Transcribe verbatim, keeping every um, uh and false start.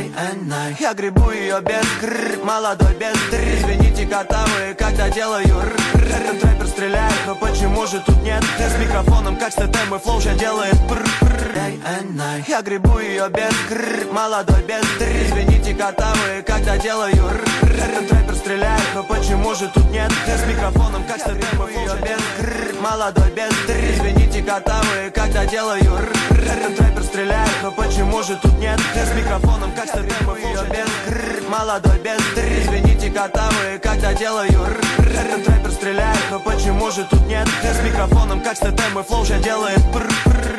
day and night. Я гребу ее без кррр, молодой без дыр. Извините, котовые, когда делаю рр. Этот рэпер стреляет, но почему же тут нет? С микрофоном, как с ТТ, мой флоу уже делает пррр. Day and night. Я гребу ее без кррр, молодой без дыр. Извините, котовые, когда делаю рр. Этот рэпер стреляет, но почему же тут нет? С микрофоном, как с ТТ, мой флоу уже без кррр. Молодой без дыр. Извините, котовые, когда делаю рр. Этот рэпер стреляет, но почему же тут нет? С микрофоном, как с ТТ, мой флоу уже без кррр. Молодой без дыр. Извините, котовые, когда делаю рр. Этот рэпер стреляет, но почему же тут нет? С микрофоном, как с ТТ, мой флоу уже делает пррр.